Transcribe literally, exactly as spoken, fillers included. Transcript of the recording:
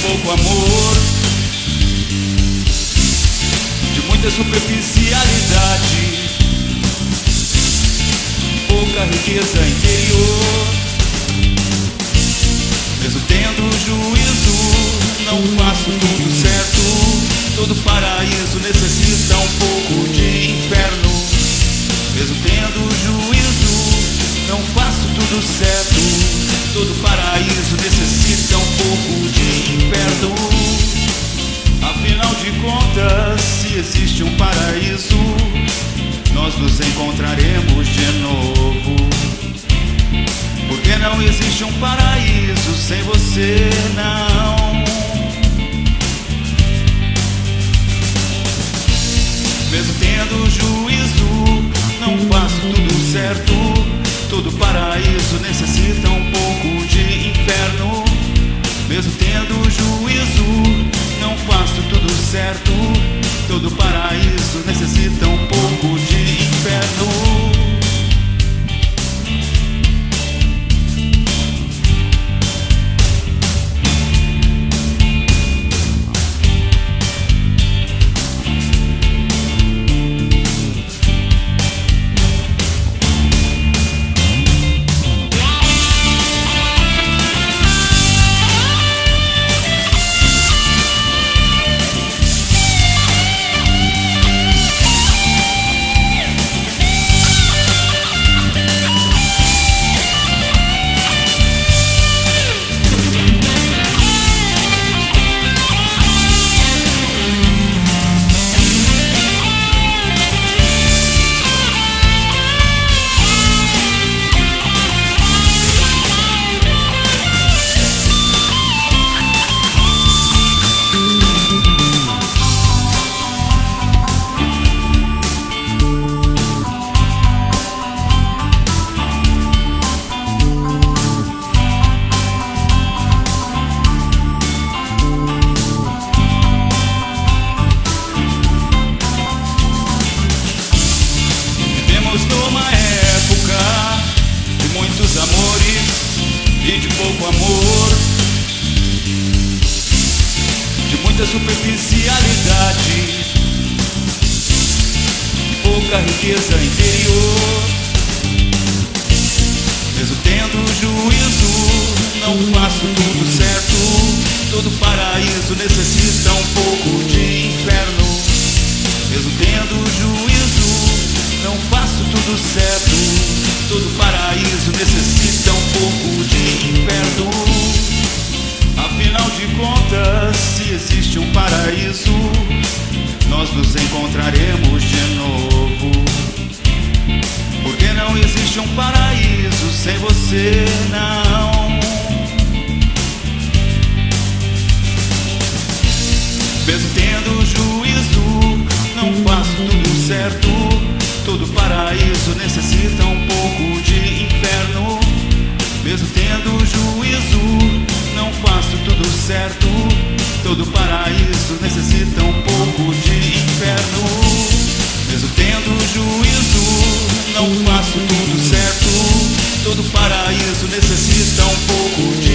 pouco amor, de muita superficialidade, pouca riqueza interior. Mesmo tendo juízo, não faço tudo certo. Todo paraíso necessita um pouco de inferno. Mesmo tendo juízo, não faço tudo certo. Todo paraíso necessita um pouco de inferno. Afinal de contas, se existe um paraíso, nós nos encontraremos de novo. Porque não existe um paraíso sem você, não. Mesmo tendo juízo, não faço tudo certo. Todo paraíso necessita um pouco de inferno. Mesmo tendo juízo, não faço tudo certo. Todo paraíso necessita um pouco de inferno. Numa época de muitos amores e de pouco amor, de muita superficialidade, de pouca riqueza interior. Mesmo tendo juízo, não faço tudo certo. Todo paraíso necessita um pouco de inferno. Mesmo tendo juízo, não faço tudo certo. Todo paraíso necessita um pouco de inferno. Afinal de contas, se existe um paraíso, nós nos encontraremos de novo. Porque não existe um paraíso sem você, não. Mesmo tendo juízo, não faço tudo certo. Todo paraíso necessita um pouco de inferno. Mesmo tendo juízo, não faço tudo certo. Todo paraíso necessita um pouco de inferno. Mesmo tendo juízo, não faço tudo certo. Todo paraíso necessita um pouco de